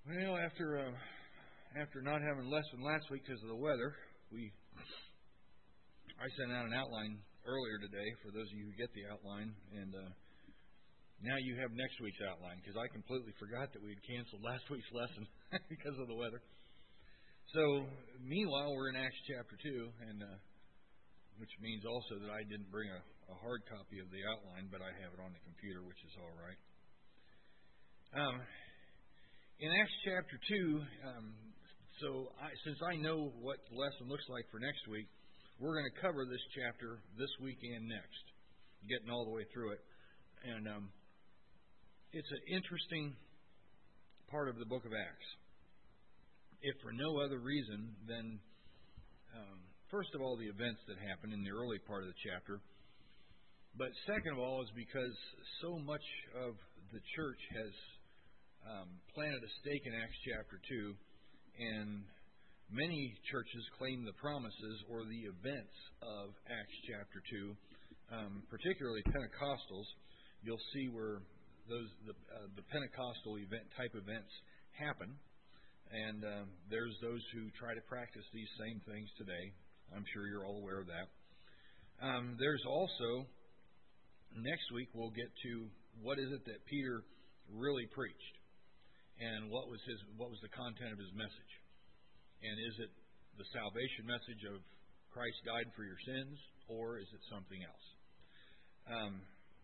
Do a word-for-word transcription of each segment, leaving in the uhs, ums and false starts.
Well, after uh, after not having lesson last week because of the weather, we I sent out an outline earlier today for those of you who get the outline, and uh, now you have next week's outline because I completely forgot that we had canceled last week's lesson because of the weather. So, meanwhile, we're in Acts chapter two, and uh, which means also that I didn't bring a, a hard copy of the outline, but I have it on the computer, which is all right. Um, in Acts chapter two, um, so I, since I know what the lesson looks like for next week, we're going to cover this chapter this week and next, getting all the way through it. And um, it's an interesting part of the book of Acts, if for no other reason than, um, first of all, the events that happened in the early part of the chapter, but second of all is because so much of the church has um, planted a stake in Acts chapter two, and many churches claim the promises or the events of Acts chapter two, um, particularly Pentecostals. You'll see where those the, uh, the Pentecostal event type events happen, and um, there's those who try to practice these same things today. I'm sure you're all aware of that. Um, there's also, next week we'll get to what is it that Peter really preached, and what was his what was the content of his message. And is it the salvation message of Christ died for your sins, or is it something else? Um,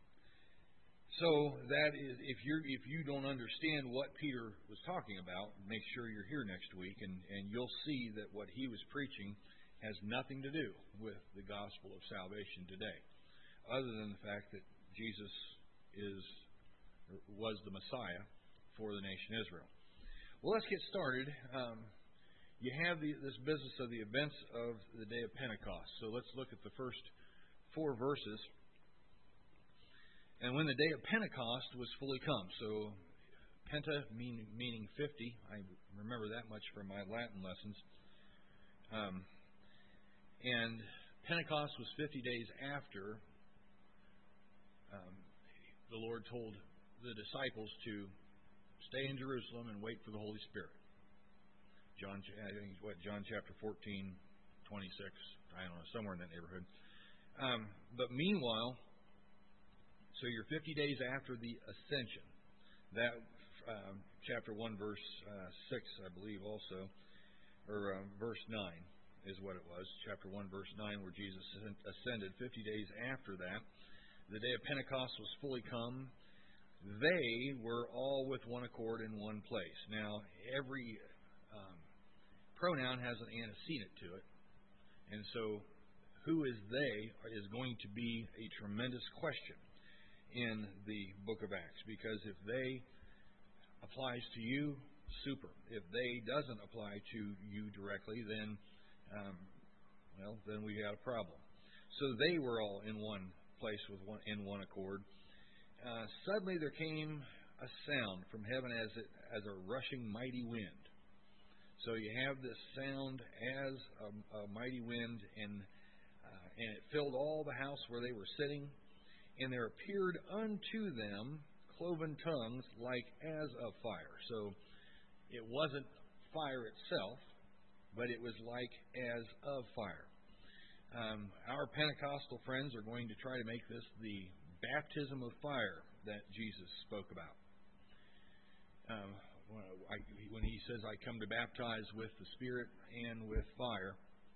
so that is, if you if you don't understand what Peter was talking about, make sure you're here next week, and, and you'll see that what he was preaching has nothing to do with the gospel of salvation today, other than the fact that Jesus is was the Messiah for the nation Israel. Well, let's get started. Um, You have the, this business of the events of the day of Pentecost. So let's look at the first four verses. And when the day of Pentecost was fully come, so penta mean, meaning fifty. I remember that much from my Latin lessons. Um, and Pentecost was fifty days after um, the Lord told the disciples to stay in Jerusalem and wait for the Holy Spirit. John, I think what John chapter fourteen, twenty-six. I don't know, somewhere in that neighborhood. Um, but meanwhile, so you're fifty days after the ascension. That um, chapter one, verse uh, six, I believe, also, or uh, verse nine is what it was. Chapter one, verse nine, where Jesus ascended. Fifty days after that, the day of Pentecost was fully come. They were all with one accord in one place. Now, every um, pronoun has an antecedent to it, and so who is they is going to be a tremendous question in the book of Acts, because if they applies to you, super. If they doesn't apply to you directly, then um, well, then we got a problem. So they were all in one place with one in one accord. Uh, suddenly there came a sound from heaven as it, as a rushing mighty wind. So you have this sound as a, a mighty wind, and uh, and it filled all the house where they were sitting. And there appeared unto them cloven tongues like as of fire. So it wasn't fire itself, but it was like as of fire. Um, our Pentecostal friends are going to try to make this the baptism of fire that Jesus spoke about. Um, I, when he says, I come to baptize with the Spirit and with fire.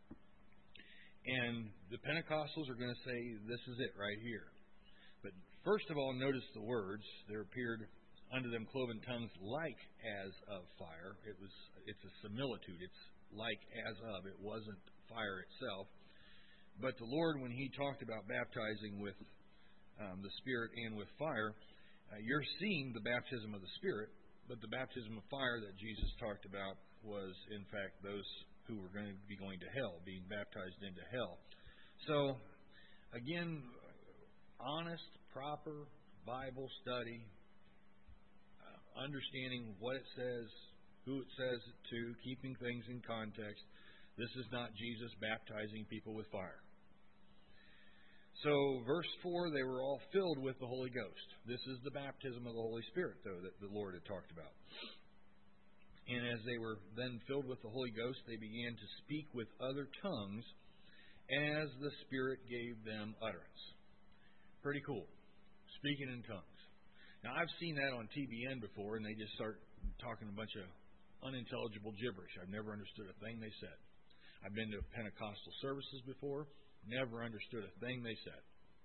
And the Pentecostals are going to say, this is it right here. But first of all, notice the words. There appeared unto them cloven tongues like as of fire. It was, it's a similitude. It's like as of. It wasn't fire itself. But the Lord, when he talked about baptizing with um, the Spirit and with fire, uh, you're seeing the baptism of the Spirit. But the baptism of fire that Jesus talked about was, in fact, those who were going to be going to hell, being baptized into hell. So, again, honest, proper Bible study, uh, understanding what it says, who it says it to, keeping things in context. This is not Jesus baptizing people with fire. So, verse four, they were all filled with the Holy Ghost. This is the baptism of the Holy Spirit, though, that the Lord had talked about. And as they were then filled with the Holy Ghost, they began to speak with other tongues as the Spirit gave them utterance. Pretty cool. Speaking in tongues. Now, I've seen that on T B N before, and they just start talking a bunch of unintelligible gibberish. I've never understood a thing they said. I've been to Pentecostal services before, never understood a thing they said.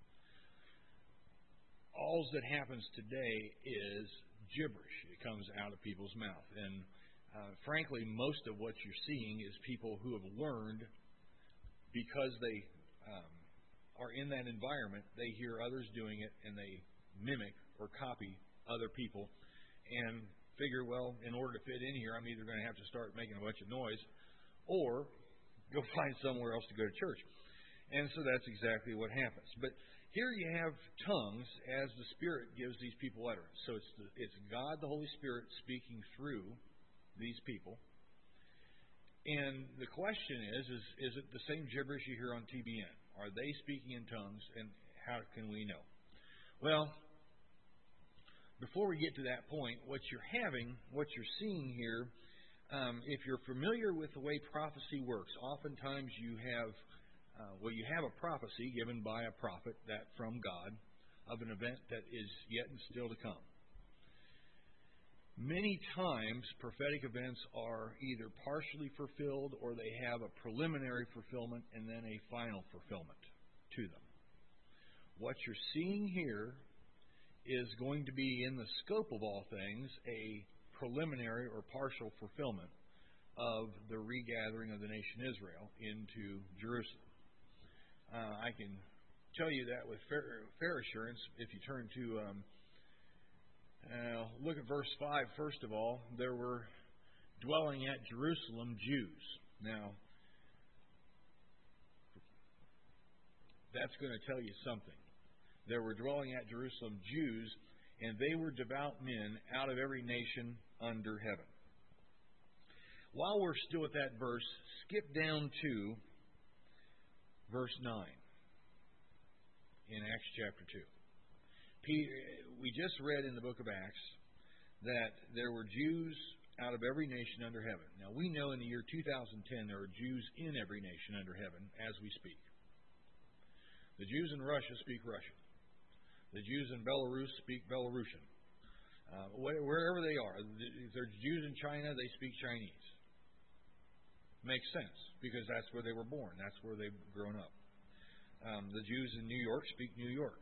All that happens today is gibberish. It comes out of people's mouth. And uh, frankly, most of what you're seeing is people who have learned because they um, are in that environment, they hear others doing it and they mimic or copy other people and figure, well, in order to fit in here, I'm either going to have to start making a bunch of noise or go find somewhere else to go to church. And so that's exactly what happens. But here you have tongues as the Spirit gives these people utterance. So it's the, it's God, the Holy Spirit, speaking through these people. And the question is, is, is it the same gibberish you hear on T B N? Are they speaking in tongues, and how can we know? Well, before we get to that point, what you're having, what you're seeing here, um, if you're familiar with the way prophecy works, oftentimes you have, uh, well, you have a prophecy given by a prophet that from God of an event that is yet and still to come. Many times, prophetic events are either partially fulfilled or they have a preliminary fulfillment and then a final fulfillment to them. What you're seeing here is going to be, in the scope of all things, a preliminary or partial fulfillment of the regathering of the nation Israel into Jerusalem. Uh, I can tell you that with fair, fair assurance if you turn to um, Uh, look at verse five, first of all. There were dwelling at Jerusalem Jews. Now, that's going to tell you something. There were dwelling at Jerusalem Jews, and they were devout men out of every nation under heaven. While we're still at that verse, skip down to verse nine in Acts chapter two. Peter, we just read in the book of Acts that there were Jews out of every nation under heaven. Now, we know in the year two thousand ten there are Jews in every nation under heaven as we speak. The Jews in Russia speak Russian. The Jews in Belarus speak Belarusian. Uh, wherever they are. If there's Jews in China, they speak Chinese. Makes sense, because that's where they were born. That's where they've grown up. Um, the Jews in New York speak New York.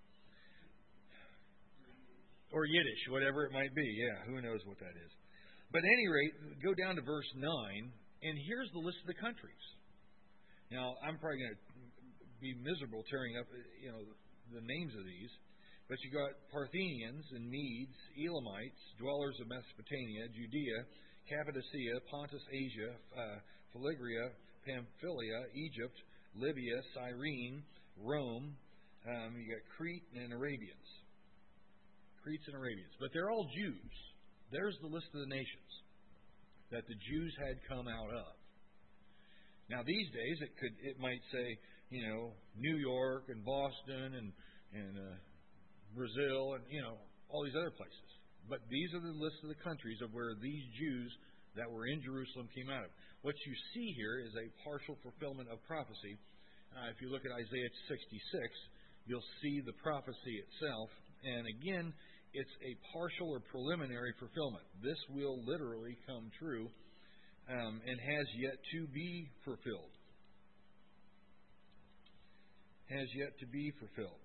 Or Yiddish, whatever it might be. Yeah, who knows what that is. But at any rate, go down to verse nine, and here's the list of the countries. Now, I'm probably going to be miserable tearing up, you know, the names of these. But you got Parthians and Medes, Elamites, dwellers of Mesopotamia, Judea, Cappadocia, Pontus, Asia, uh, Phrygia, Pamphylia, Egypt, Libya, Cyrene, Rome. Um, you got Crete and Arabians. Cretes and Arabians. But they're all Jews. There's the list of the nations that the Jews had come out of. Now these days it could it might say, you know, New York and Boston and and uh, Brazil and, you know, all these other places. But these are the list of the countries of where these Jews that were in Jerusalem came out of. What you see here is a partial fulfillment of prophecy. Uh, if you look at Isaiah sixty-six, you'll see the prophecy itself. And again, it's a partial or preliminary fulfillment. This will literally come true um, and has yet to be fulfilled. Has yet to be fulfilled.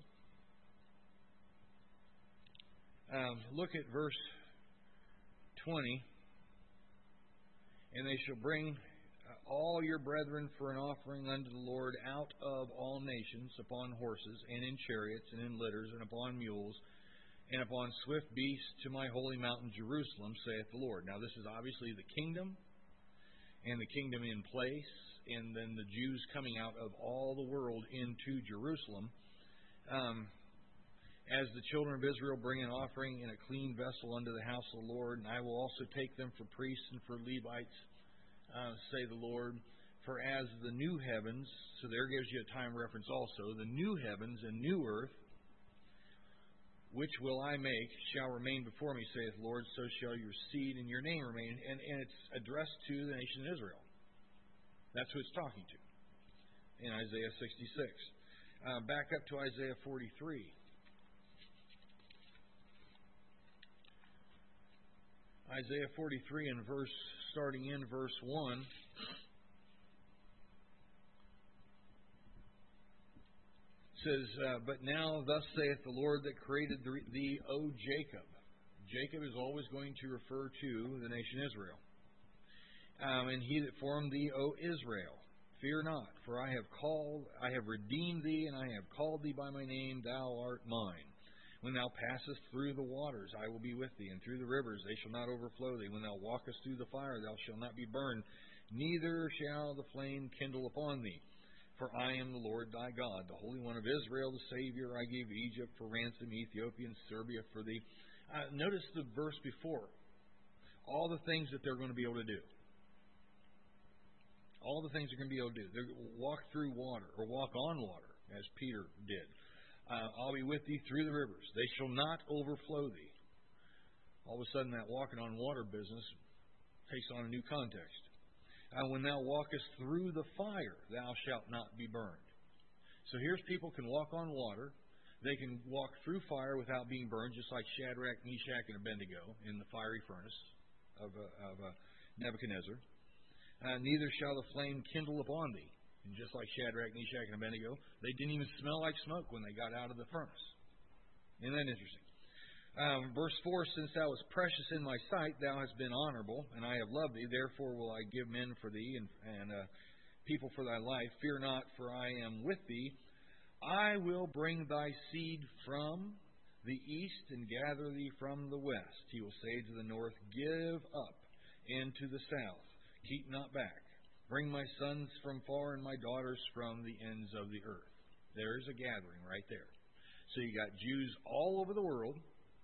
Um, look at verse twenty. And they shall bring all your brethren for an offering unto the Lord out of all nations, upon horses, and in chariots, and in litters, and upon mules, and upon swift beasts, to my holy mountain Jerusalem, saith the Lord. Now this is obviously the kingdom, and the kingdom in place, and then the Jews coming out of all the world into Jerusalem. Um, as the children of Israel bring an offering in a clean vessel unto the house of the Lord, and I will also take them for priests and for Levites, uh, say the Lord. For as the new heavens, so there gives you a time reference also, the new heavens and new earth, which will I make, shall remain before me, saith the Lord, so shall your seed and your name remain. And, and it's addressed to the nation of Israel. That's who it's talking to in Isaiah sixty-six. Uh, back up to Isaiah forty-three. Isaiah forty-three, and verse starting in verse one. Says, uh, but now thus saith the Lord that created thee, O Jacob. Jacob is always going to refer to the nation Israel. Um, and he that formed thee, O Israel, fear not, for I have called, I have redeemed thee, and I have called thee by my name, thou art mine. When thou passest through the waters, I will be with thee, and through the rivers, they shall not overflow thee. When thou walkest through the fire, thou shalt not be burned, neither shall the flame kindle upon thee. For I am the Lord thy God, the Holy One of Israel, the Savior. I gave Egypt for ransom, Ethiopia and Serbia for thee. Uh, notice the verse before. All the things that they're going to be able to do. All the things they're going to be able to do. They're walk through water, or walk on water, as Peter did. Uh, I'll be with thee through the rivers. They shall not overflow thee. All of a sudden, that walking on water business takes on a new context. Uh, when thou walkest through the fire, thou shalt not be burned. So here's people can walk on water. They can walk through fire without being burned, just like Shadrach, Meshach, and Abednego in the fiery furnace of, uh, of uh, Nebuchadnezzar. Uh, neither shall the flame kindle upon thee. And just like Shadrach, Meshach, and Abednego, they didn't even smell like smoke when they got out of the furnace. Isn't that interesting? Um, verse four, since thou wast precious in my sight, thou hast been honorable, and I have loved thee. Therefore will I give men for thee, and, and uh, people for thy life. Fear not, for I am with thee. I will bring thy seed from the east, and gather thee from the west. He will say to the north, give up, and to the south, keep not back. Bring my sons from far, and my daughters from the ends of the earth. There's a gathering right there. So you got Jews all over the world.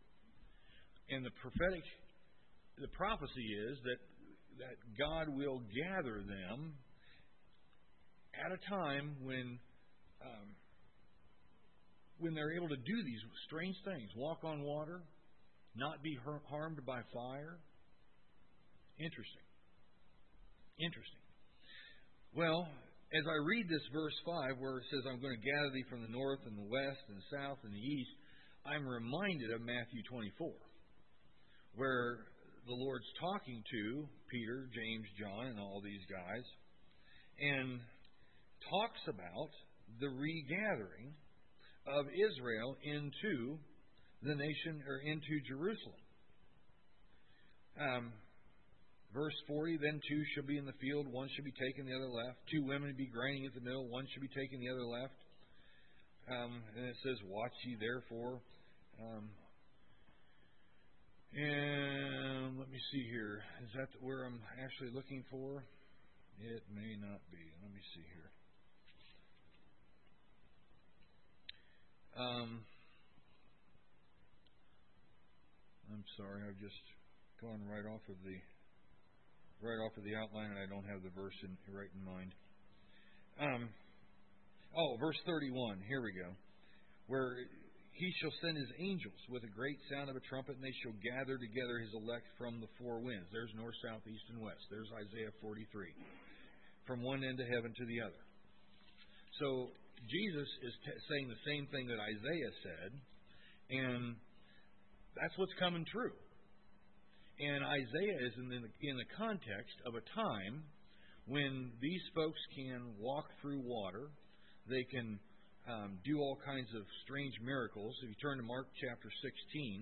And the prophetic, the prophecy is that, that God will gather them at a time when um, when they're able to do these strange things. Walk on water, not be harmed by fire. Interesting. Interesting. Well, as I read this verse five, where it says, I'm going to gather thee from the north and the west and the south and the east, I'm reminded of Matthew twenty-four. Where the Lord's talking to Peter, James, John, and all these guys, and talks about the regathering of Israel into the nation, or into Jerusalem. Um, verse forty, then two shall be in the field, one shall be taken, the other left. Two women be grinding at the mill, one shall be taken, the other left. Um, and it says, watch ye therefore. Um, And let me see here. Is that where I'm actually looking for? It may not be. Let me see here. Um, I'm sorry. I've just gone right off of the right off of the outline, and I don't have the verse in, right in mind. Um, oh, verse thirty-one. Here we go. Where he shall send his angels with a great sound of a trumpet, and they shall gather together his elect from the four winds. There's north, south, east, and west. There's Isaiah forty-three. From one end of heaven to the other. So Jesus is t- saying the same thing that Isaiah said, and that's what's coming true. And Isaiah is in the, in the context of a time when these folks can walk through water. They can Um, do all kinds of strange miracles. If you turn to Mark chapter sixteen,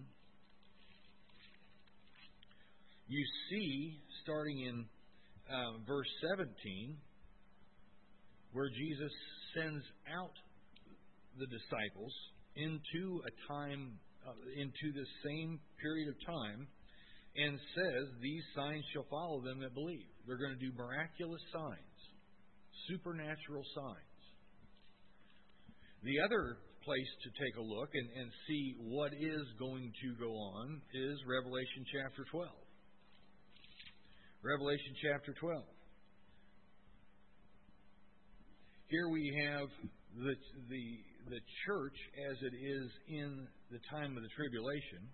you see, starting in uh, verse seventeen, where Jesus sends out the disciples into a time, uh, into this same period of time, and says, these signs shall follow them that believe. They're going to do miraculous signs, supernatural signs. The other place to take a look and, and see what is going to go on is Revelation chapter twelve. Revelation chapter twelve. Here we have the the the church as it is in the time of the tribulation.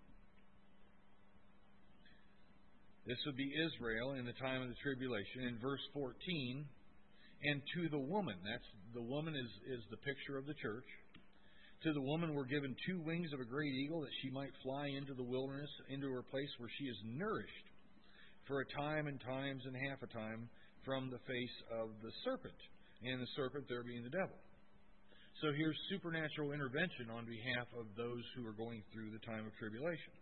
This would be Israel in the time of the tribulation. In verse fourteen, and to the woman, that's the woman is, is the picture of the church. To the woman were given two wings of a great eagle, that she might fly into the wilderness, into her place where she is nourished for a time and times and half a time from the face of the serpent. And the serpent there being the devil. So here's supernatural intervention on behalf of those who are going through the time of tribulation.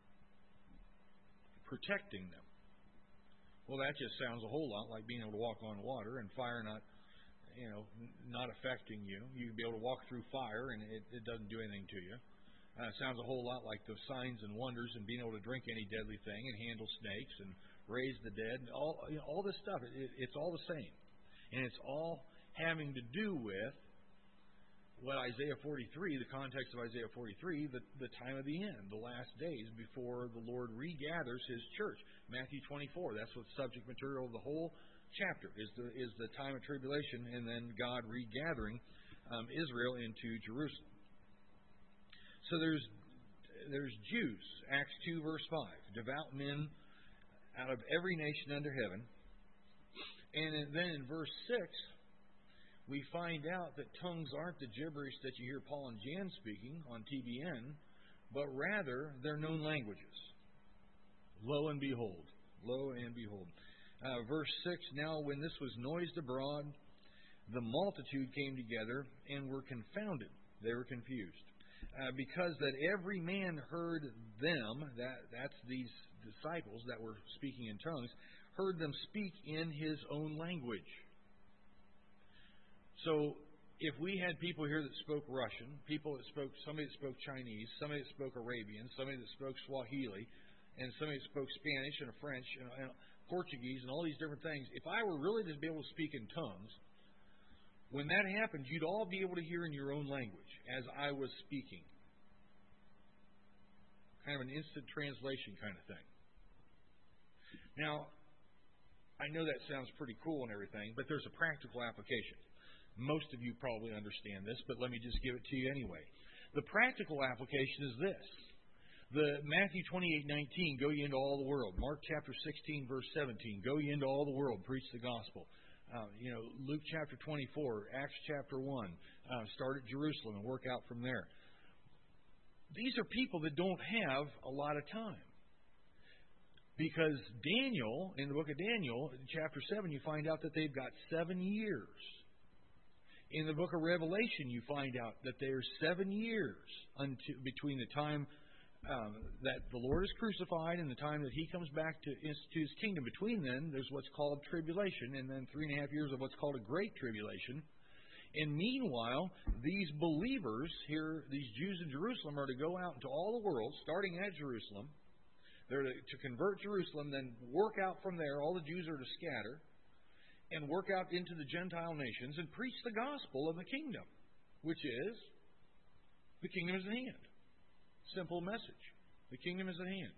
Protecting them. Well, that just sounds a whole lot like being able to walk on water and fire not, you know, not affecting you. You can be able to walk through fire and it, it doesn't do anything to you. Uh, it sounds a whole lot like the signs and wonders and being able to drink any deadly thing and handle snakes and raise the dead. And all, you know, all this stuff, it, it, it's all the same. And it's all having to do with what Isaiah forty-three, the context of Isaiah forty-three, the, the time of the end, the last days before the Lord regathers His church. Matthew twenty-four, that's what subject material of the whole chapter is the is the time of tribulation and then God regathering um, Israel into Jerusalem. So there's there's Jews, Acts two verse five, devout men out of every nation under heaven. And then in verse six, we find out that tongues aren't the gibberish that you hear Paul and Jan speaking on T B N, but rather they're known languages. Lo and behold. Lo and behold. Uh, verse six, now when this was noised abroad, the multitude came together and were confounded. They were confused. Uh, because that every man heard them, that that's these disciples that were speaking in tongues, heard them speak in his own language. So, if we had people here that spoke Russian, people that spoke, somebody that spoke Chinese, somebody that spoke Arabian, somebody that spoke Swahili, and somebody that spoke Spanish and French and, and Portuguese and all these different things, if I were really to be able to speak in tongues, when that happened, you'd all be able to hear in your own language as I was speaking. Kind of an instant translation kind of thing. Now, I know that sounds pretty cool and everything, but there's a practical application. Most of you probably understand this, but let me just give it to you anyway. The practical application is this. The Matthew twenty-eight nineteen, go ye into all the world. Mark chapter sixteen, verse seventeen, go ye into all the world, preach the gospel. Uh, you know, Luke chapter twenty-four, Acts chapter one, uh, start at Jerusalem and work out from there. These are people that don't have a lot of time. Because Daniel, in the book of Daniel, chapter seven, you find out that they've got seven years. In the book of Revelation, you find out that there's seven years until, between the time um, that the Lord is crucified and the time that He comes back to institute His kingdom. Between then, there's what's called tribulation, and then three and a half years of what's called a great tribulation. And meanwhile, these believers here, these Jews in Jerusalem, are to go out into all the world, starting at Jerusalem. They're to, to convert Jerusalem, then work out from there. All the Jews are to scatter and work out into the Gentile nations and preach the gospel of the kingdom, which is, the kingdom is at hand. Simple message. The kingdom is at hand.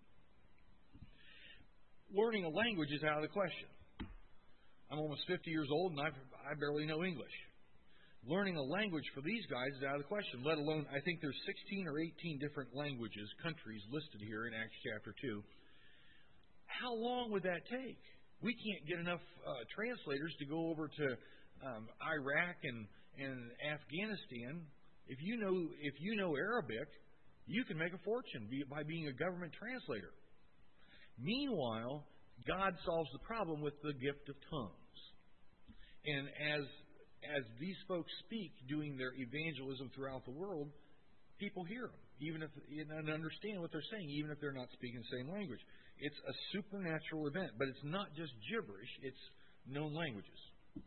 Learning a language is out of the question. I'm almost fifty years old and I've, I barely know English. Learning a language for these guys is out of the question, let alone, I think there's sixteen or eighteen different languages, countries listed here in Acts chapter two. How long would that take? We can't get enough uh, translators to go over to um, Iraq and, and Afghanistan. If you know if you know Arabic, you can make a fortune by being a government translator. Meanwhile, God solves the problem with the gift of tongues. And as as these folks speak, doing their evangelism throughout the world, people hear them, even if and understand what they're saying, even if they're not speaking the same language. It's a supernatural event, but it's not just gibberish; it's known languages.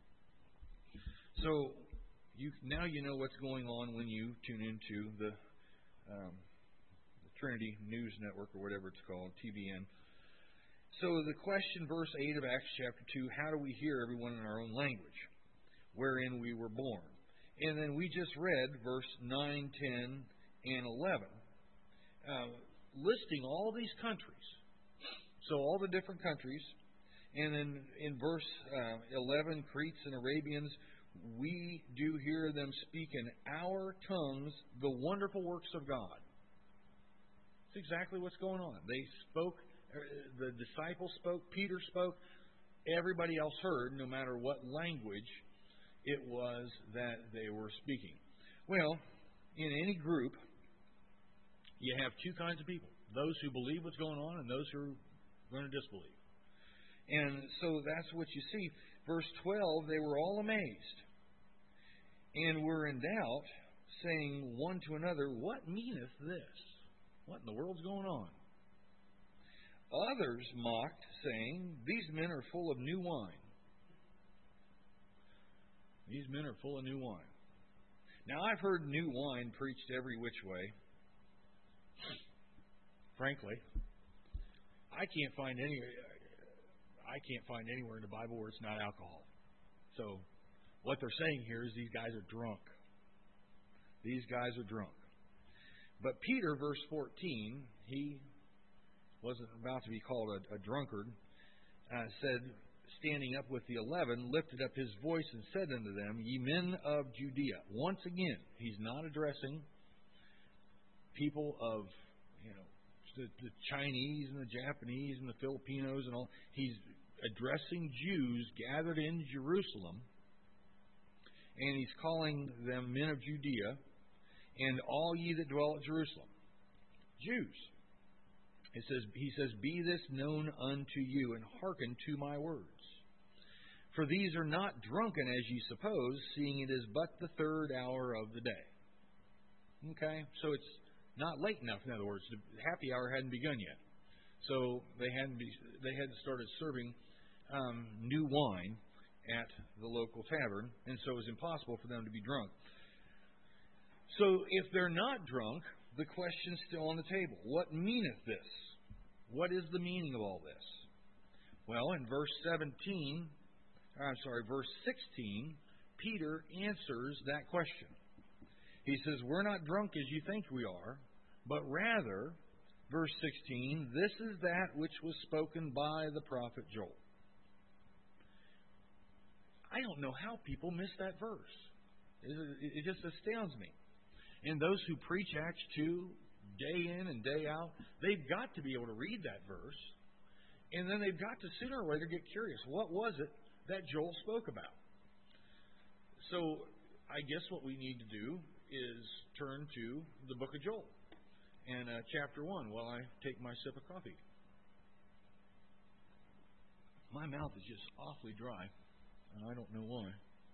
So you now you know what's going on when you tune into the, um, the Trinity News Network or whatever it's called, T B N. So the question, verse eight of Acts chapter two: how do we hear everyone in our own language, wherein we were born? And then we just read verse nine, ten, and eleven, uh, listing all these countries. So all the different countries. And then in verse uh, eleven, Cretes and Arabians we do hear them speak in our tongues the wonderful works of God. That's exactly what's going on. They spoke, the disciples spoke, Peter spoke, everybody else heard, no matter what language it was that they were speaking. Well, in any group, you have two kinds of people. Those who believe what's going on and those who are going to disbelieve. And so that's what you see. Verse twelve, they were all amazed and were in doubt, saying one to another, what meaneth this? What in the world's going on? Others mocked, saying, these men are full of new wine. These men are full of new wine. Now, I've heard new wine preached every which way. Frankly, I can't find any. I can't find anywhere in the Bible where it's not alcohol. So, what they're saying here is these guys are drunk. These guys are drunk. But Peter, verse fourteen, he wasn't about to be called a, a drunkard, uh, said, standing up with the eleven, lifted up his voice and said unto them, ye men of Judea. Once again, he's not addressing people of, you know, the, the Chinese and the Japanese and the Filipinos and all. He's addressing Jews gathered in Jerusalem, and he's calling them men of Judea, and all ye that dwell at Jerusalem. Jews. It says, he says, be this known unto you, and hearken to my words. For these are not drunken as ye suppose, seeing it is but the third hour of the day. Okay? So it's not late enough, in other words. The happy hour hadn't begun yet. So they hadn't be, they hadn't started serving um, new wine at the local tavern, and so it was impossible for them to be drunk. So if they're not drunk, the question's still on the table. What meaneth this? What is the meaning of all this? Well, in verse seventeen, I'm sorry, verse sixteen, Peter answers that question. He says, we're not drunk as you think we are, but rather, verse sixteen, this is that which was spoken by the prophet Joel. I don't know how people miss that verse. It just astounds me. And those who preach Acts two, day in and day out, they've got to be able to read that verse, and then they've got to sooner or later get curious. What was it that Joel spoke about? So I guess what we need to do is turn to the book of Joel and uh, chapter one while I take my sip of coffee. My mouth is just awfully dry, and I don't know why.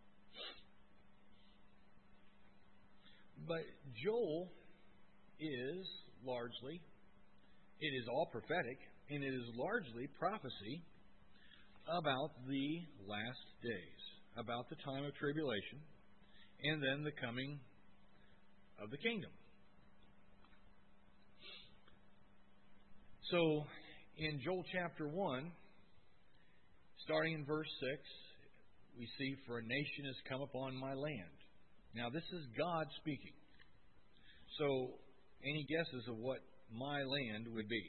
But Joel is largely, it is all prophetic, and it is largely prophecy about the last days, about the time of tribulation, and then the coming of the kingdom. So, in Joel chapter one, starting in verse six, we see, for a nation has come upon my land. Now, this is God speaking. So, any guesses of what my land would be?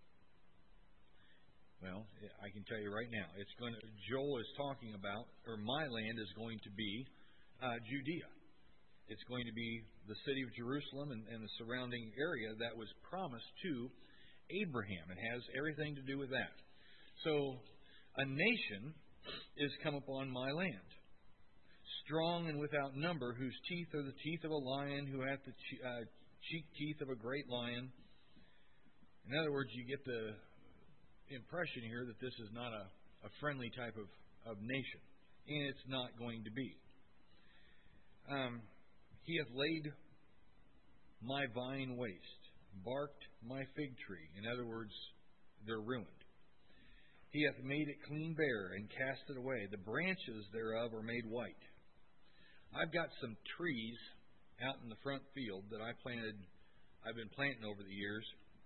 Well, I can tell you right now. It's going to, Joel is talking about, or my land is going to be uh, Judea. It's going to be the city of Jerusalem and, and the surrounding area that was promised to Abraham. It has everything to do with that. So, a nation is come upon my land, strong and without number, whose teeth are the teeth of a lion, who hath the che- uh, cheek teeth of a great lion. In other words, you get the impression here that this is not a, a friendly type of, of nation, and it's not going to be. Um, he hath laid my vine waste, barked my fig tree. In other words, they're ruined. He hath made it clean bare and cast it away. The branches thereof are made white. I've got some trees out in the front field that I planted, I've been planting over the years.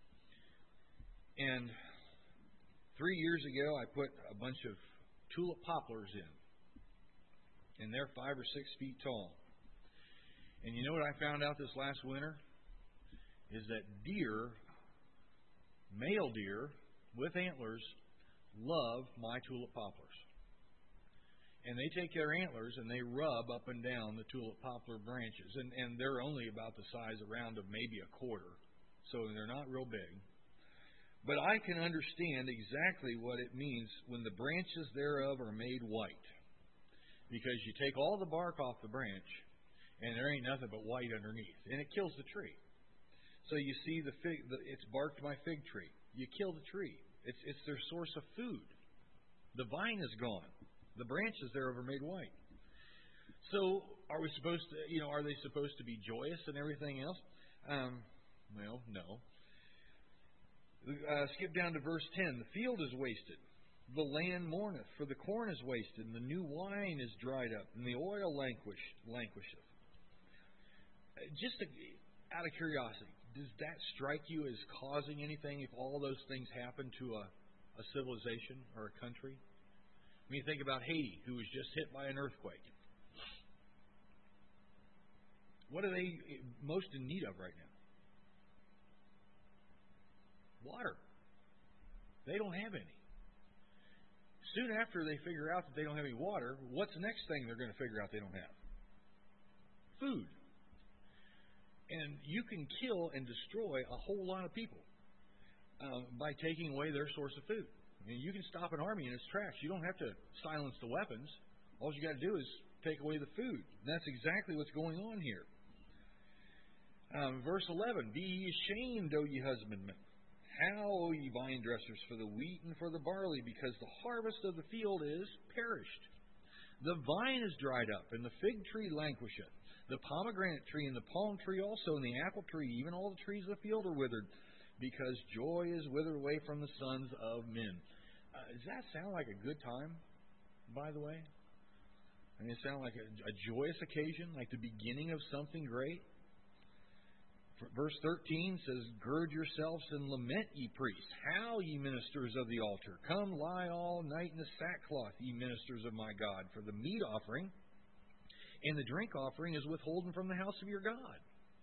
And three years ago, I put a bunch of tulip poplars in. And they're five or six feet tall. And you know what I found out this last winter? Is that deer, male deer with antlers, love my tulip poplars. And they take their antlers and they rub up and down the tulip poplar branches. And, and they're only about the size around of maybe a quarter. So they're not real big. But I can understand exactly what it means when the branches thereof are made white. Because you take all the bark off the branch and there ain't nothing but white underneath. And it kills the tree. So you see the fig, the, it's barked my fig tree. You kill the tree. It's, it's their source of food. The vine is gone. The branches thereof are made white. So, are we supposed to, you know, are they supposed to be joyous and everything else? Um, well, no. Uh, skip down to verse ten. The field is wasted. The land mourneth, for the corn is wasted, and the new wine is dried up, and the oil languish, languisheth. Uh, just to, out of curiosity, does that strike you as causing anything if all those things happen to a, a civilization or a country? I mean, think about Haiti, who was just hit by an earthquake. What are they most in need of right now? Water. They don't have any. Soon after they figure out that they don't have any water, what's the next thing they're going to figure out they don't have? Food. And you can kill and destroy a whole lot of people uh, by taking away their source of food. I mean, you can stop an army in its tracks. You don't have to silence the weapons. All you got to do is take away the food. And that's exactly what's going on here. Um, verse eleven, Be ye ashamed, O ye husbandmen. How, O ye vine dressers, for the wheat and for the barley, because the harvest of the field is perished. The vine is dried up, and the fig tree languisheth. The pomegranate tree and the palm tree also, and the apple tree, even all the trees of the field are withered, because joy is withered away from the sons of men. Uh, does that sound like a good time, by the way? I mean, it sound like a, a joyous occasion, like the beginning of something great? Verse thirteen says, Gird yourselves and lament, ye priests. How, ye ministers of the altar? Come lie all night in the sackcloth, ye ministers of my God. For the meat offering and the drink offering is withholden from the house of your God.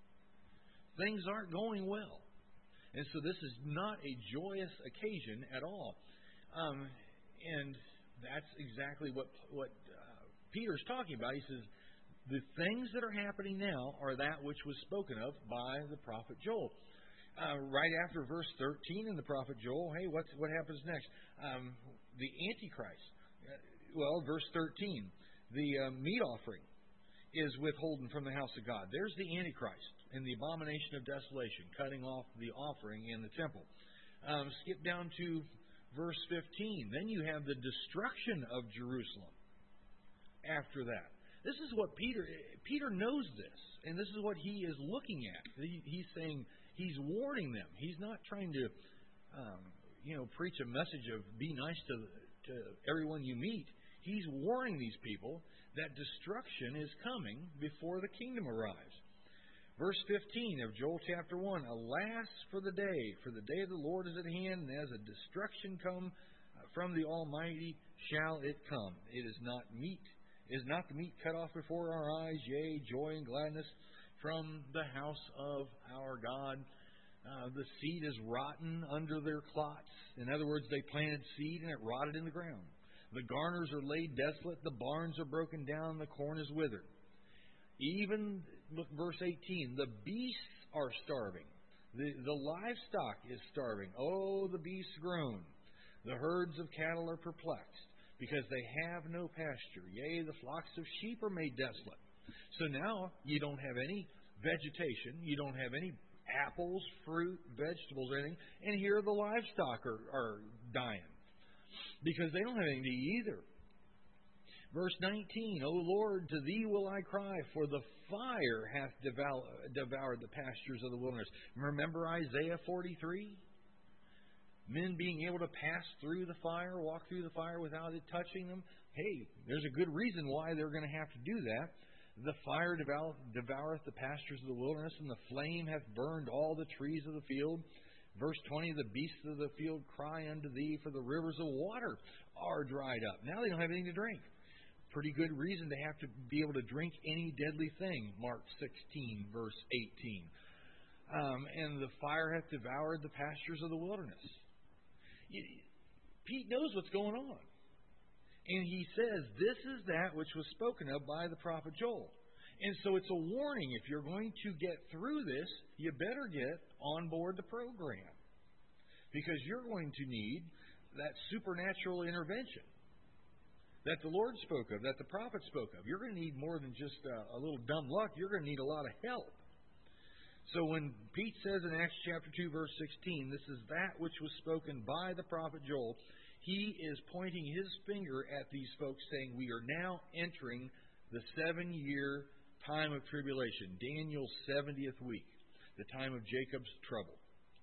Things aren't going well. And so this is not a joyous occasion at all. Um, and that's exactly what, what uh, Peter's talking about. He says, the things that are happening now are that which was spoken of by the prophet Joel. Uh, right after verse thirteen in the prophet Joel, hey, what's, what happens next? Um, the Antichrist. Uh, well, verse thirteen, the uh, meat offering is withholden from the house of God. There's the Antichrist and the abomination of desolation, cutting off the offering in the temple. Um, skip down to verse fifteen. Then you have the destruction of Jerusalem after that. This is what Peter, Peter knows this, and this is what he is looking at. He, he's saying, he's warning them. He's not trying to, um, you know, preach a message of be nice to, to everyone you meet. He's warning these people that destruction is coming before the kingdom arrives. Verse fifteen of Joel chapter one, Alas for the day, for the day of the Lord is at hand, and as a destruction come from the Almighty shall it come. It is not meat. Is not the meat cut off before our eyes, yea, joy and gladness from the house of our God? Uh, the seed is rotten under their clots. In other words, they planted seed and it rotted in the ground. The garners are laid desolate, the barns are broken down, the corn is withered. Even, look, verse eighteen, the beasts are starving. The, the livestock is starving. Oh, the beasts groan. The herds of cattle are perplexed, because they have no pasture. Yea, the flocks of sheep are made desolate. So now you don't have any vegetation. You don't have any apples, fruit, vegetables, anything. And here the livestock are, are dying because they don't have anything to eat either. Verse nineteen, O Lord, to Thee will I cry, for the fire hath devour, devoured the pastures of the wilderness. Remember Isaiah forty-three? Men being able to pass through the fire, walk through the fire without it touching them. Hey, there's a good reason why they're going to have to do that. The fire devoureth the pastures of the wilderness, and the flame hath burned all the trees of the field. Verse twenty, the beasts of the field cry unto Thee, for the rivers of water are dried up. Now they don't have anything to drink. Pretty good reason to have to be able to drink any deadly thing. Mark sixteen, verse eighteen. Um, and the fire hath devoured the pastures of the wilderness. Pete knows what's going on. And he says, this is that which was spoken of by the prophet Joel. And so it's a warning. If you're going to get through this, you better get on board the program. Because you're going to need that supernatural intervention that the Lord spoke of, that the prophet spoke of. You're going to need more than just a, a little dumb luck. You're going to need a lot of help. So when Pete says in Acts chapter two, verse sixteen, this is that which was spoken by the prophet Joel, he is pointing his finger at these folks saying, we are now entering the seven-year time of tribulation, Daniel's seventieth week, the time of Jacob's trouble.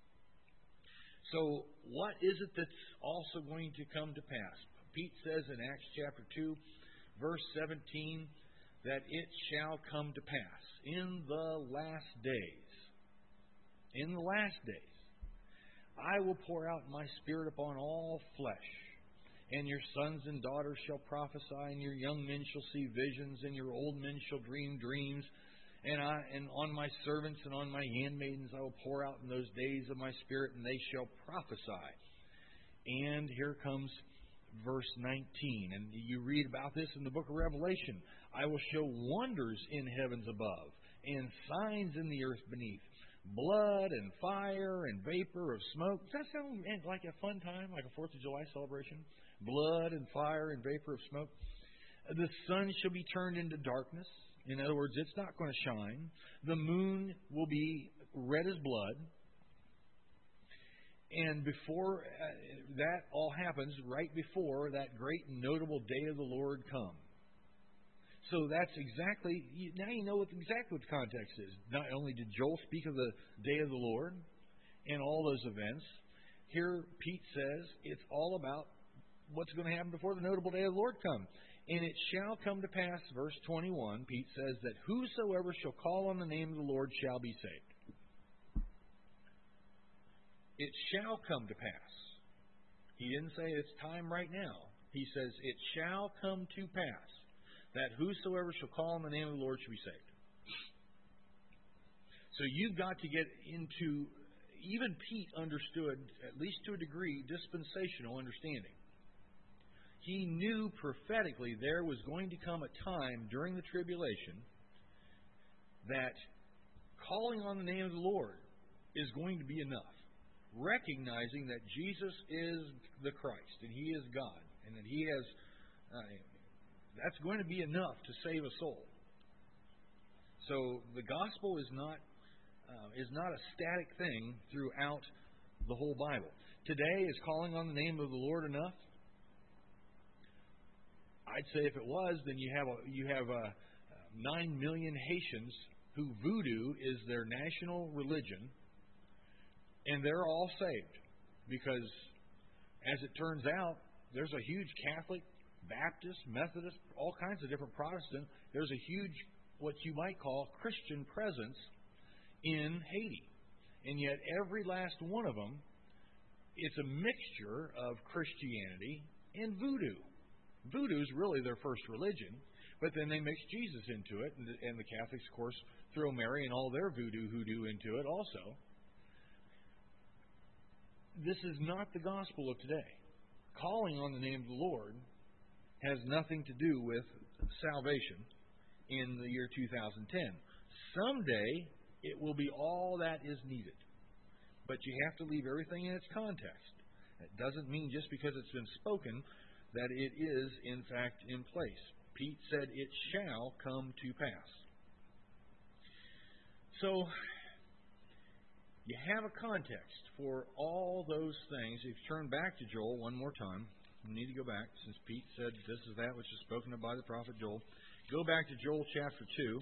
So what is it that's also going to come to pass? Pete says in Acts chapter two, verse seventeen, that it shall come to pass in the last days. In the last days, I will pour out my Spirit upon all flesh, and your sons and daughters shall prophesy, and your young men shall see visions, and your old men shall dream dreams. And I and on my servants and on my handmaidens I will pour out in those days of my Spirit, and they shall prophesy. And here comes verse nineteen, and you read about this in the book of Revelation. I will show wonders in heavens above, and signs in the earth beneath, blood and fire and vapor of smoke. Does that sound like a fun time, like a Fourth of July celebration? Blood and fire and vapor of smoke. The sun shall be turned into darkness. In other words, it's not going to shine. The moon will be red as blood. And before uh, that all happens, right before that great and notable day of the Lord come. So that's exactly, now you know what exactly what the context is. Not only did Joel speak of the day of the Lord and all those events, here Pete says it's all about what's going to happen before the notable day of the Lord come. And it shall come to pass, verse twenty-one, Pete says, that whosoever shall call on the name of the Lord shall be saved. It shall come to pass. He didn't say it's time right now. He says it shall come to pass that whosoever shall call on the name of the Lord shall be saved. So you've got to get into, even Pete understood, at least to a degree, dispensational understanding. He knew prophetically there was going to come a time during the tribulation that calling on the name of the Lord is going to be enough. Recognizing that Jesus is the Christ and He is God and that He has, uh, that's going to be enough to save a soul. So the gospel is not uh, is not a static thing throughout the whole Bible. Today, is calling on the name of the Lord enough? I'd say if it was, then you have a, you have a, nine million Haitians who voodoo is their national religion. And they're all saved because, as it turns out, there's a huge Catholic, Baptist, Methodist, all kinds of different Protestant. There's a huge, what you might call, Christian presence in Haiti. And yet every last one of them, it's a mixture of Christianity and voodoo. Voodoo is really their first religion, but then they mix Jesus into it, and the, and the Catholics, of course, throw Mary and all their voodoo hoodoo into it also. This is not the gospel of today. Calling on the name of the Lord has nothing to do with salvation in the year two thousand ten. Someday, it will be all that is needed. But you have to leave everything in its context. It doesn't mean just because it's been spoken that it is, in fact, in place. Pete said, it shall come to pass. So, you have a context for all those things. If you turn back to Joel one more time, you need to go back, since Pete said this is that which is spoken of by the prophet Joel. Go back to Joel chapter two.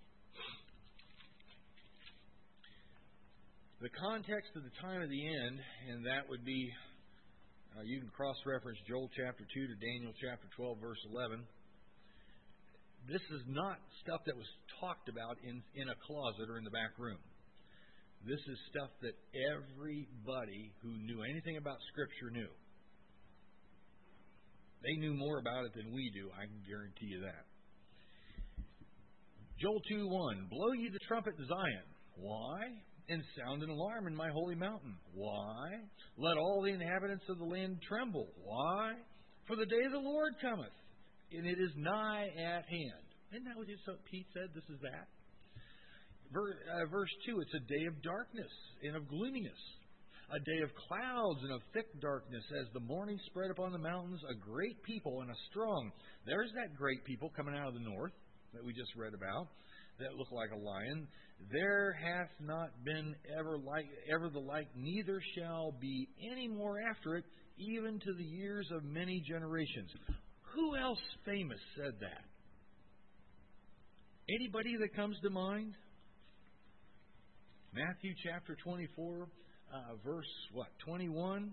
The context of the time of the end, and that would be, uh, you can cross-reference Joel chapter two to Daniel chapter twelve, verse eleven. This is not stuff that was talked about in, in a closet or in the back room. This is stuff that everybody who knew anything about Scripture knew. They knew more about it than we do, I can guarantee you that. Joel two one, blow ye the trumpet in Zion. Why? And sound an alarm in my holy mountain. Why? Let all the inhabitants of the land tremble. Why? For the day of the Lord cometh, and it is nigh at hand. Isn't that what Pete said? This is that. Verse two, it's a day of darkness and of gloominess, a day of clouds and of thick darkness, as the morning spread upon the mountains, a great people and a strong. There's that great people coming out of the north that we just read about, that look like a lion. There hath not been ever like ever the like, neither shall be any more after it, even to the years of many generations. Who else famous said that? Anybody that comes to mind? Matthew chapter twenty-four, uh, verse what? twenty-one.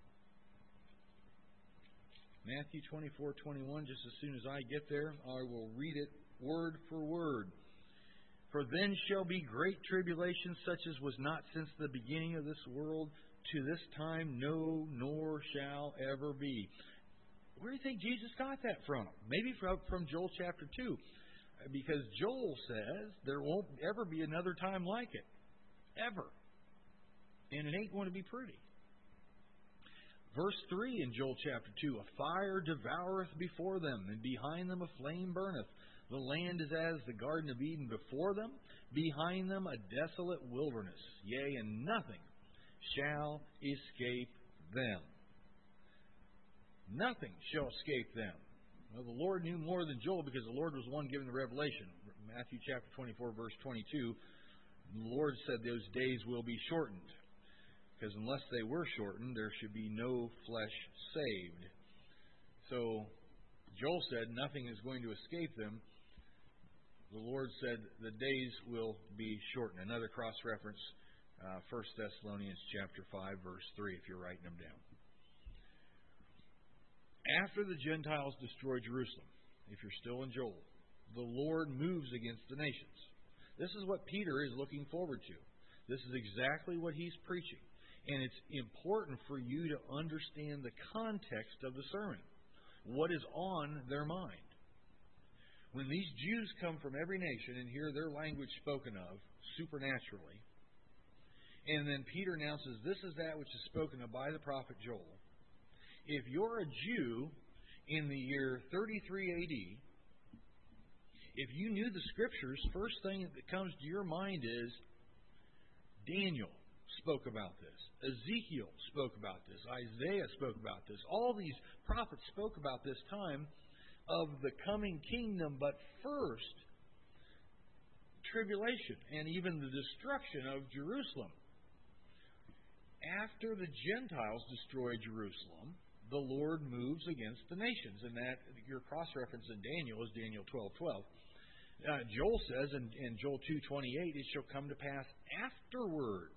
Matthew twenty-four, twenty-one. Just as soon as I get there, I will read it word for word. For then shall be great tribulation, such as was not since the beginning of this world to this time, no, nor shall ever be. Where do you think Jesus got that from? Maybe from, from Joel chapter two. Because Joel says there won't ever be another time like it. Ever. And it ain't going to be pretty. Verse three in Joel chapter two, a fire devoureth before them, and behind them a flame burneth. The land is as the Garden of Eden before them, behind them a desolate wilderness. Yea, and nothing shall escape them. Nothing shall escape them. Well, the Lord knew more than Joel, because the Lord was the one giving the revelation. Matthew chapter twenty-four, verse twenty-two, the Lord said those days will be shortened. Because unless they were shortened, there should be no flesh saved. So Joel said nothing is going to escape them. The Lord said the days will be shortened. Another cross-reference, uh, First Thessalonians chapter five, verse three, if you're writing them down. After the Gentiles destroy Jerusalem, if you're still in Joel, the Lord moves against the nations. This is what Peter is looking forward to. This is exactly what he's preaching. And it's important for you to understand the context of the sermon. What is on their mind? When these Jews come from every nation and hear their language spoken of supernaturally, and then Peter announces, this is that which is spoken of by the prophet Joel. If you're a Jew in the year thirty-three A D, if you knew the Scriptures, first thing that comes to your mind is Daniel spoke about this. Ezekiel spoke about this. Isaiah spoke about this. All these prophets spoke about this time of the coming kingdom, but first, tribulation and even the destruction of Jerusalem. After the Gentiles destroy Jerusalem, the Lord moves against the nations. And that, your cross-reference in Daniel is Daniel twelve twelve. Uh, Joel says in, in Joel two twenty-eight, it shall come to pass afterward.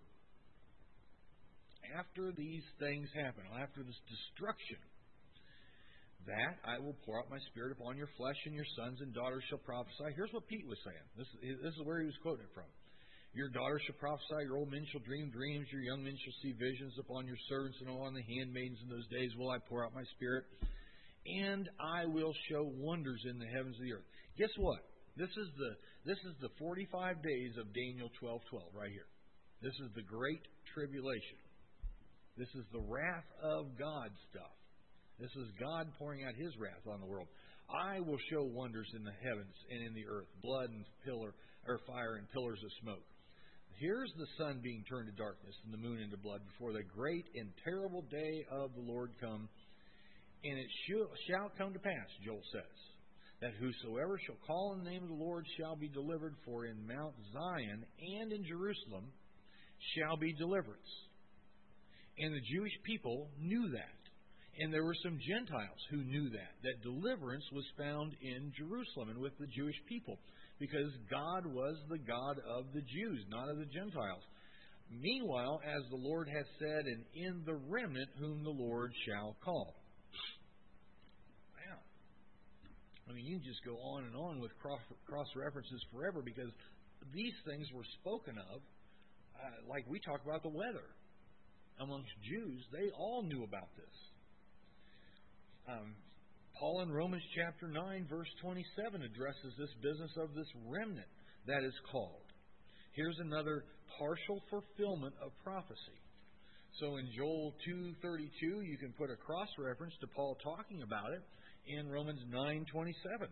After these things happen, after this destruction, that I will pour out my Spirit upon your flesh, and your sons and daughters shall prophesy. Here's what Pete was saying. This, this is where he was quoting it from. Your daughters shall prophesy, your old men shall dream dreams, your young men shall see visions. Upon your servants and upon the handmaidens in those days will I pour out my Spirit, and I will show wonders in the heavens of the earth. Guess what? This is the this is the forty-five days of Daniel twelve twelve right here. This is the Great Tribulation. This is the wrath of God stuff. This is God pouring out His wrath on the world. I will show wonders in the heavens and in the earth, blood and pillar or fire and pillars of smoke. Here's the sun being turned to darkness and the moon into blood before the great and terrible day of the Lord come. And it shall come to pass, Joel says, that whosoever shall call on the name of the Lord shall be delivered. For in Mount Zion and in Jerusalem shall be deliverance. And the Jewish people knew that. And there were some Gentiles who knew that, that deliverance was found in Jerusalem and with the Jewish people, because God was the God of the Jews, not of the Gentiles. Meanwhile, as the Lord hath said, and in the remnant whom the Lord shall call. Wow. I mean, you can just go on and on with cross, cross references forever, because these things were spoken of, uh, like we talk about the weather. Amongst Jews, they all knew about this. Um, Paul in Romans chapter nine, verse twenty-seven addresses this business of this remnant that is called. Here's another partial fulfillment of prophecy. So in Joel two thirty-two, you can put a cross-reference to Paul talking about it in Romans nine twenty-seven.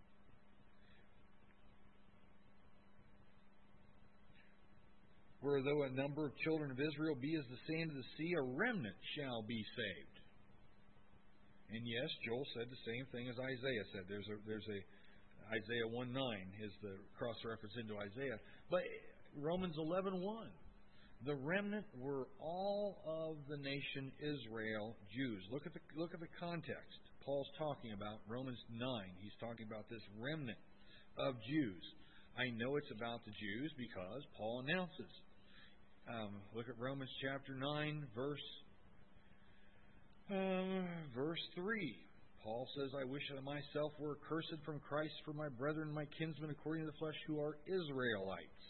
Where though a number of children of Israel be as the sand of the sea, a remnant shall be saved. And yes, Joel said the same thing as Isaiah said. There's a there's a Isaiah one nine is the cross-reference into Isaiah. But Romans eleven one, the remnant were all of the nation Israel Jews. Look at the look at the context. Paul's talking about Romans nine. He's talking about this remnant of Jews. I know it's about the Jews because Paul announces. Um, look at Romans chapter nine, verse uh, verse three. Paul says, I wish I myself were accursed from Christ for my brethren, my kinsmen according to the flesh, who are Israelites.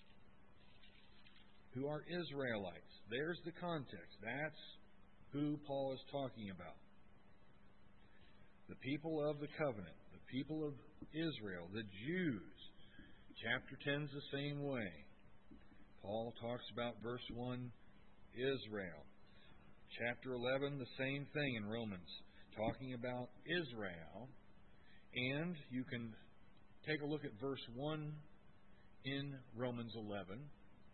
Who are Israelites. There's the context. That's who Paul is talking about. The people of the covenant, the people of Israel, the Jews. Chapter ten is the same way. Paul talks about verse one, Israel. Chapter eleven, the same thing in Romans, talking about Israel. And you can take a look at verse one in Romans eleven.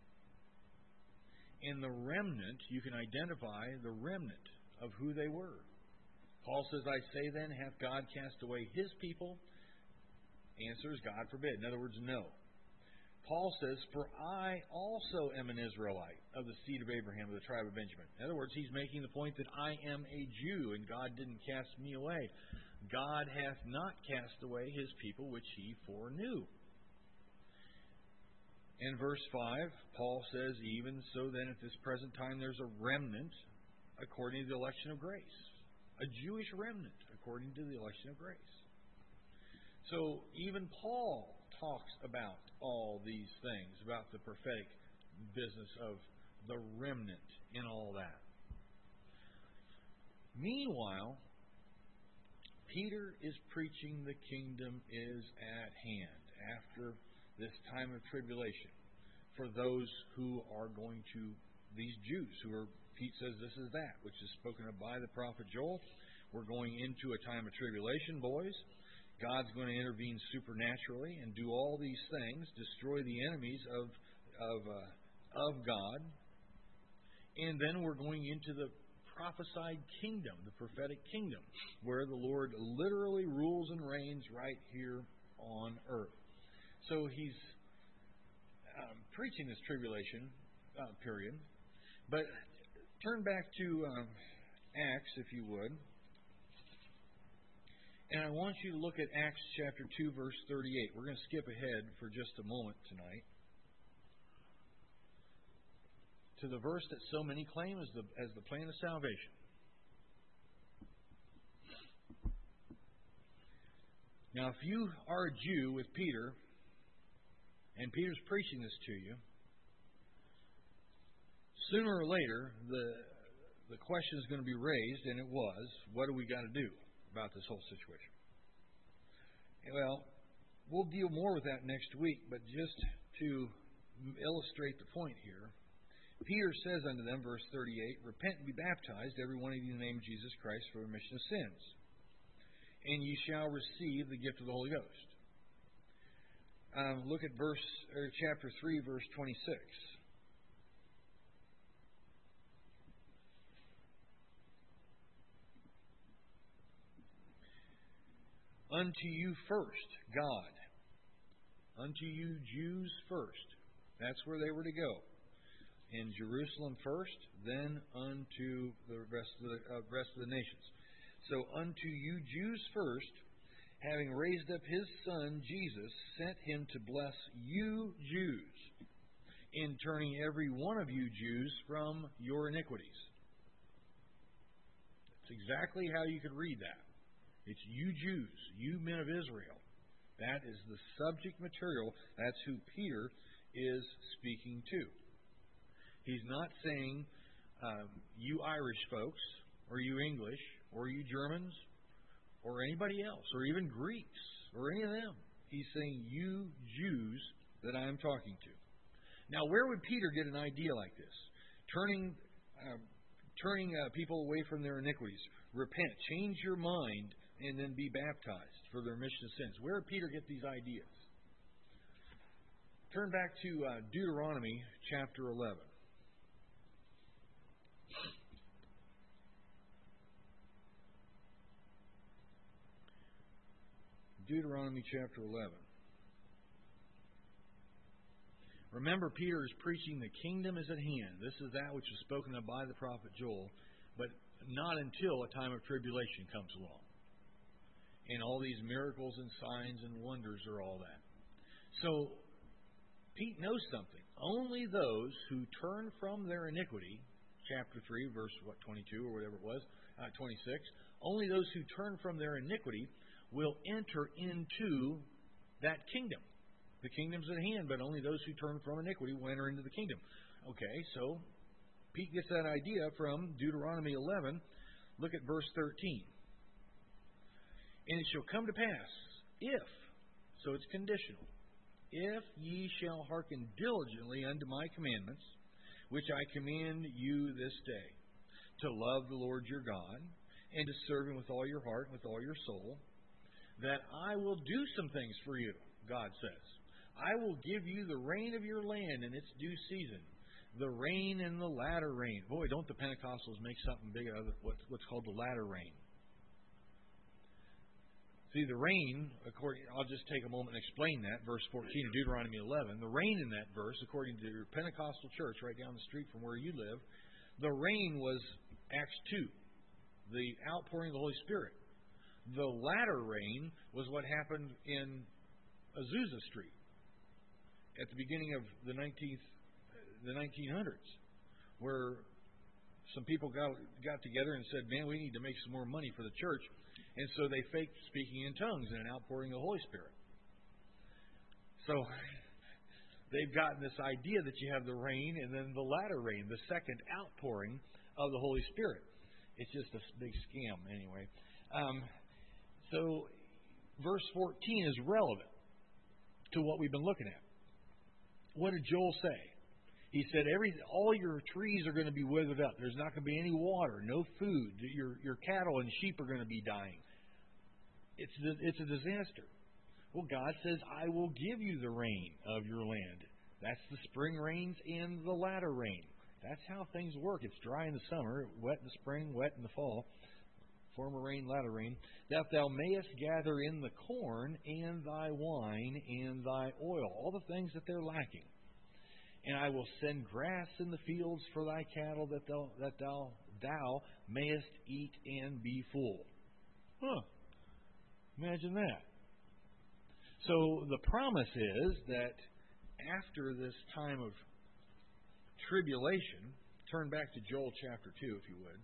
In the remnant, you can identify the remnant of who they were. Paul says, I say then, hath God cast away his people? Answer is, God forbid. In other words, no. Paul says, for I also am an Israelite of the seed of Abraham, of the tribe of Benjamin. In other words, he's making the point that I am a Jew and God didn't cast me away. God hath not cast away his people which he foreknew. In verse five, Paul says, even so then at this present time there's a remnant according to the election of grace. A Jewish remnant according to the election of grace. So even Paul talks about all these things, about the prophetic business of the remnant and all that. Meanwhile, Peter is preaching the kingdom is at hand after this time of tribulation for those who are going to, these Jews who are, Pete says this is that, which is spoken of by the prophet Joel. We're going into a time of tribulation, boys. God's going to intervene supernaturally and do all these things, destroy the enemies of of uh, of God. And then we're going into the prophesied kingdom, the prophetic kingdom, where the Lord literally rules and reigns right here on earth. So he's um, preaching this tribulation uh, period. But turn back to um, Acts, if you would. And I want you to look at Acts chapter two, verse thirty-eight. We're going to skip ahead for just a moment tonight to the verse that so many claim as the, as the plan of salvation. Now, if you are a Jew with Peter, and Peter's preaching this to you, sooner or later, the, the question is going to be raised, and it was, what do we got to do about this whole situation? Well, we'll deal more with that next week, but just to illustrate the point here, Peter says unto them, verse thirty-eight, repent and be baptized, every one of you in the name of Jesus Christ, for remission of sins, and ye shall receive the gift of the Holy Ghost. Um, look at verse or chapter three, verse twenty-six. Unto you first, God. Unto you Jews first. That's where they were to go. In Jerusalem first, then unto the rest of the uh, rest of the nations. So unto you Jews first, having raised up his Son Jesus, sent him to bless you Jews, in turning every one of you Jews from your iniquities. That's exactly how you could read that. It's you Jews, you men of Israel. That is the subject material. That's who Peter is speaking to. He's not saying um, you Irish folks, or you English, or you Germans, or anybody else, or even Greeks, or any of them. He's saying you Jews that I'm talking to. Now, where would Peter get an idea like this? Turning uh, turning uh, people away from their iniquities. Repent, change your mind, and then be baptized for the remission of sins. Where did Peter get these ideas? Turn back to uh, Deuteronomy chapter eleven. Deuteronomy chapter eleven. Remember, Peter is preaching the kingdom is at hand. This is that which was spoken of by the prophet Joel, but not until a time of tribulation comes along. And all these miracles and signs and wonders are all that. So, Pete knows something. Only those who turn from their iniquity, chapter three, verse what, twenty-two or whatever it was, uh, twenty-six, only those who turn from their iniquity will enter into that kingdom. The kingdom's at hand, but only those who turn from iniquity will enter into the kingdom. Okay, so Pete gets that idea from Deuteronomy eleven. Look at verse thirteen. And it shall come to pass, if, so it's conditional, if ye shall hearken diligently unto my commandments, which I command you this day, to love the Lord your God, and to serve Him with all your heart and with all your soul, that I will do some things for you, God says. I will give you the rain of your land in its due season, the rain and the latter rain. Boy, don't the Pentecostals make something big out of what's called the latter rain. See, the rain, according, I'll just take a moment and explain that, verse fourteen of Deuteronomy eleven. The rain in that verse, according to your Pentecostal church right down the street from where you live, the rain was Acts two, the outpouring of the Holy Spirit. The latter rain was what happened in Azusa Street at the beginning of the nineteenth, the nineteen hundreds, where some people got got together and said, "Man, we need to make some more money for the church." And so they faked speaking in tongues and an outpouring of the Holy Spirit. So they've gotten this idea that you have the rain and then the latter rain, the second outpouring of the Holy Spirit. It's just a big scam anyway. Um, so verse fourteen is relevant to what we've been looking at. What did Joel say? He said, "Every all your trees are going to be withered up. There's not going to be any water, no food. Your your cattle and sheep are going to be dying. It's it's a disaster." Well, God says, "I will give you the rain of your land." That's the spring rains and the latter rain. That's how things work. It's dry in the summer, wet in the spring, wet in the fall. Former rain, latter rain. "That thou mayest gather in the corn and thy wine and thy oil." All the things that they're lacking. "And I will send grass in the fields for thy cattle, that thou that thou thou mayest eat and be full." Huh. Imagine that. So the promise is that after this time of tribulation, turn back to Joel chapter two, if you would.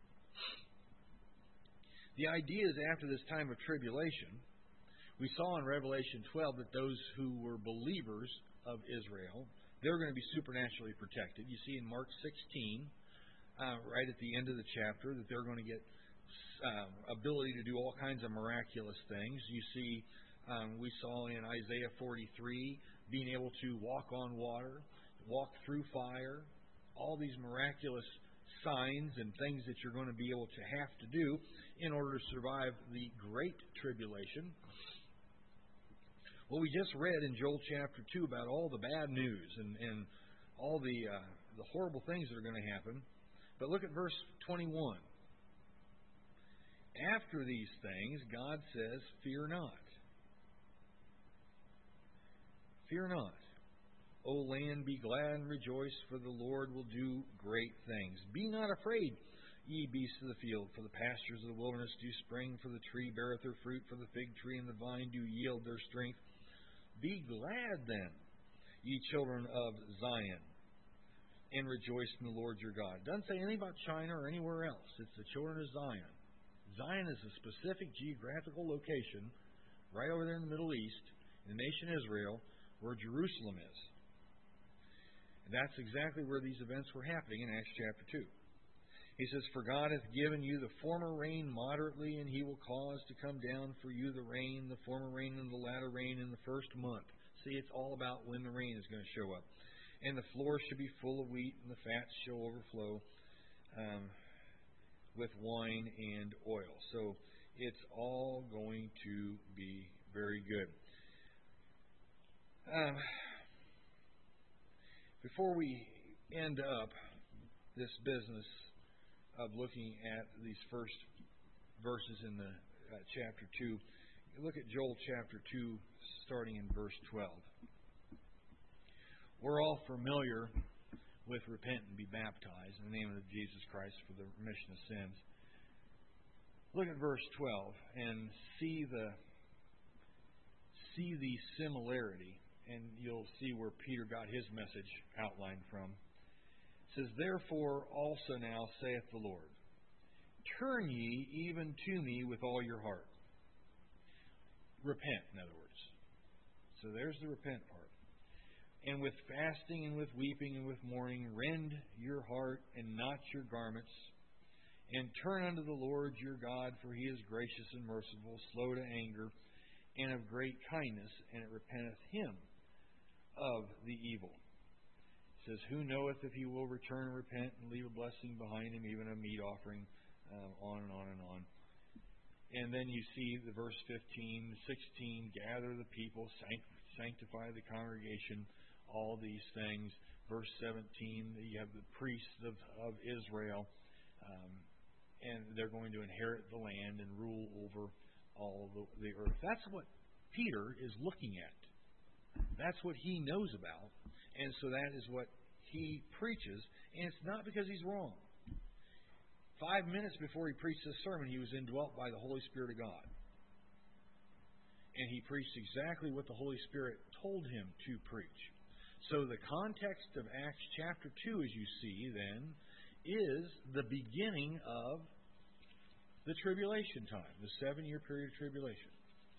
The idea is after this time of tribulation, we saw in Revelation twelve that those who were believers of Israel, they're going to be supernaturally protected. You see in Mark sixteen, uh, right at the end of the chapter, that they're going to get uh, ability to do all kinds of miraculous things. You see, um, we saw in Isaiah forty-three, being able to walk on water, walk through fire, all these miraculous signs and things that you're going to be able to have to do in order to survive the great tribulation. Well, we just read in Joel chapter two about all the bad news and, and all the uh, the horrible things that are going to happen. But look at verse twenty-one. After these things, God says, "Fear not. Fear not. O land, be glad and rejoice, for the Lord will do great things. Be not afraid, ye beasts of the field, for the pastures of the wilderness do spring, for the tree beareth her fruit, for the fig tree and the vine do yield their strength. Be glad then, ye children of Zion, and rejoice in the Lord your God." It doesn't say anything about China or anywhere else. It's the children of Zion. Zion is a specific geographical location right over there in the Middle East, in the nation Israel, where Jerusalem is. And that's exactly where these events were happening in Acts chapter two. He says, "For God hath given you the former rain moderately, and He will cause to come down for you the rain, the former rain and the latter rain in the first month." See, it's all about when the rain is going to show up. "And the floor shall be full of wheat, and the fats shall overflow. um, with wine and oil. So it's all going to be very good. Um, before we end up this business of looking at these first verses in the uh, chapter two, look at Joel chapter two, starting in verse twelve. We're all familiar with repent and be baptized in the name of Jesus Christ for the remission of sins. Look at verse twelve and see the see the similarity, and you'll see where Peter got his message outlined from. It says, "Therefore also now saith the Lord, turn ye even to me with all your heart." Repent, in other words. So there's the repent part. "And with fasting and with weeping and with mourning, rend your heart and not your garments, and turn unto the Lord your God, for He is gracious and merciful, slow to anger, and of great kindness, and it repenteth Him of the evil." It says, "Who knoweth if he will return and repent and leave a blessing behind him, even a meat offering," uh, on and on and on. And then you see the verse fifteen, sixteen, "Gather the people, sanctify the congregation," all these things. Verse seventeen, you have the priests of, of Israel, um, and they're going to inherit the land and rule over all the, the earth. That's what Peter is looking at. That's what he knows about. And so that is what he preaches. And it's not because he's wrong. Five minutes before he preached this sermon, he was indwelt by the Holy Spirit of God. And he preached exactly what the Holy Spirit told him to preach. So the context of Acts chapter two, as you see then, is the beginning of the tribulation time, the seven-year period of tribulation.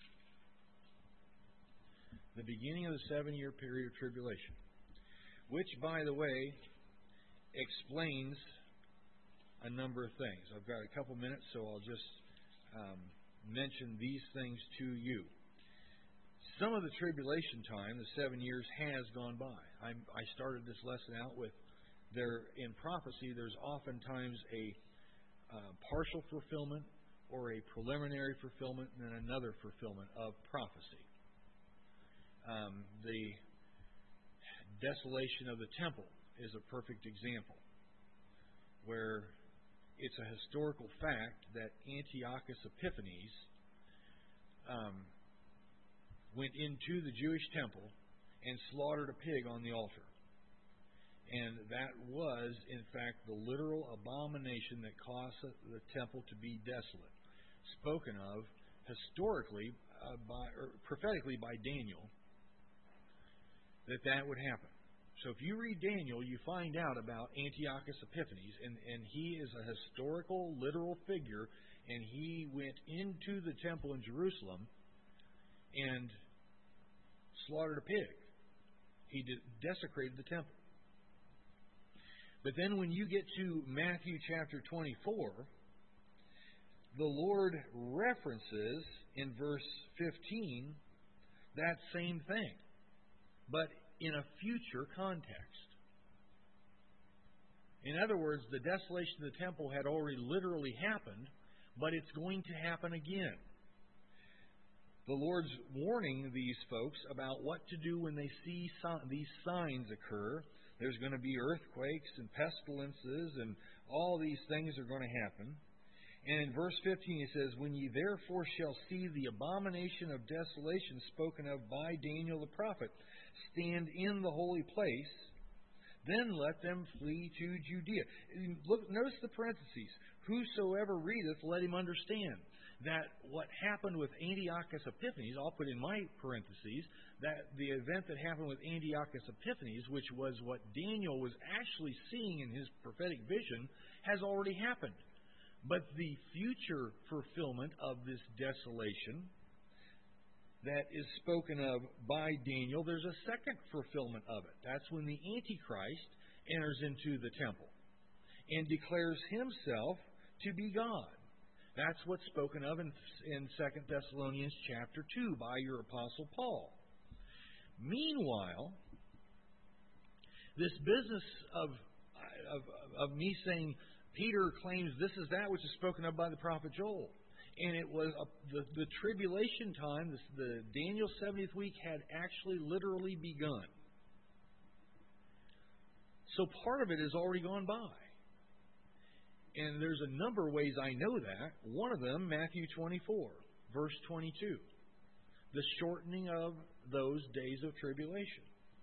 The beginning of the seven-year period of tribulation. Which, by the way, explains a number of things. I've got a couple minutes, so I'll just um, mention these things to you. Some of the tribulation time, the seven years, has gone by. I'm, I started this lesson out with there in prophecy. There's oftentimes a uh, partial fulfillment or a preliminary fulfillment and then another fulfillment of prophecy. Um, the desolation of the temple is a perfect example, where it's a historical fact that Antiochus Epiphanes um, went into the Jewish temple and slaughtered a pig on the altar. And that was, in fact, the literal abomination that caused the temple to be desolate, spoken of historically, uh, by, or prophetically by Daniel, that that would happen. So if you read Daniel, you find out about Antiochus Epiphanes, and, and he is a historical, literal figure, and he went into the temple in Jerusalem and slaughtered a pig. He did, desecrated the temple. But then when you get to Matthew chapter twenty-four, the Lord references in verse fifteen that same thing, but in a future context. In other words, the desolation of the temple had already literally happened, but it's going to happen again. The Lord's warning these folks about what to do when they see these signs occur. There's going to be earthquakes and pestilences, and all these things are going to happen. And in verse fifteen it says, "When ye therefore shall see the abomination of desolation spoken of by Daniel the prophet stand in the holy place, then let them flee to Judea." Look, notice the parentheses. "Whosoever readeth, let him understand." That what happened with Antiochus Epiphanes, I'll put in my parentheses, that the event that happened with Antiochus Epiphanes, which was what Daniel was actually seeing in his prophetic vision, has already happened. But the future fulfillment of this desolation that is spoken of by Daniel, there's a second fulfillment of it. That's when the Antichrist enters into the temple and declares himself to be God. That's what's spoken of in, in Second Thessalonians chapter two by your Apostle Paul. Meanwhile, this business of, of, of me saying Peter claims this is that which is spoken of by the prophet Joel. And it was a, the, the tribulation time, the, the Daniel seventieth week had actually literally begun. So part of it has already gone by. And there's a number of ways I know that. One of them, Matthew twenty-four, verse twenty-two. The shortening of those days of tribulation.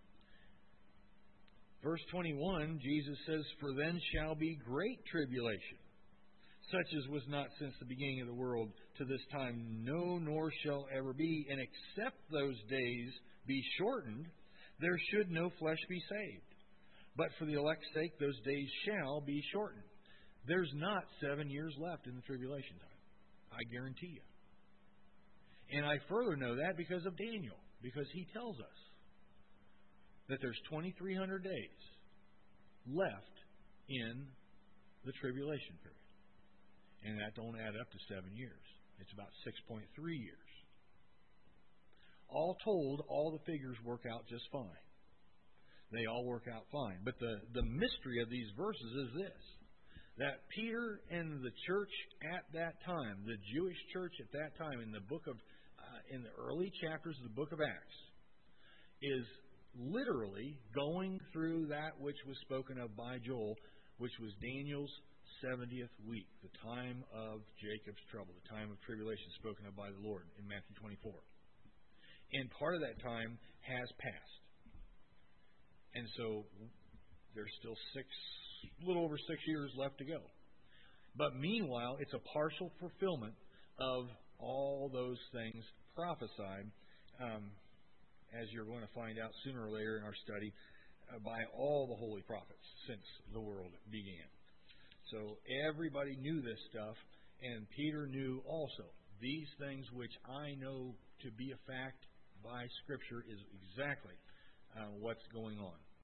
Verse twenty-one, Jesus says, "For then shall be great tribulation, such as was not since the beginning of the world to this time, no, nor shall ever be. And except those days be shortened, there should no flesh be saved. But for the elect's sake, those days shall be shortened." There's not seven years left in the tribulation time. I guarantee you. And I further know that because of Daniel, because he tells us that there's twenty-three hundred days left in the tribulation period. And that don't add up to seven years. It's about six point three years. All told, all the figures work out just fine. They all work out fine. But the, the mystery of these verses is this. That Peter and the church at that time, the Jewish church at that time, in the book of, uh, in the early chapters of the book of Acts, is literally going through that which was spoken of by Joel, which was Daniel's seventieth week, the time of Jacob's trouble, the time of tribulation spoken of by the Lord in Matthew twenty-four. And part of that time has passed. And so there's still six, a little over six years left to go. But meanwhile, it's a partial fulfillment of all those things prophesied, um, as you're going to find out sooner or later in our study, uh, by all the holy prophets since the world began. So everybody knew this stuff, and Peter knew also these things which I know to be a fact by Scripture is exactly uh, what's going on.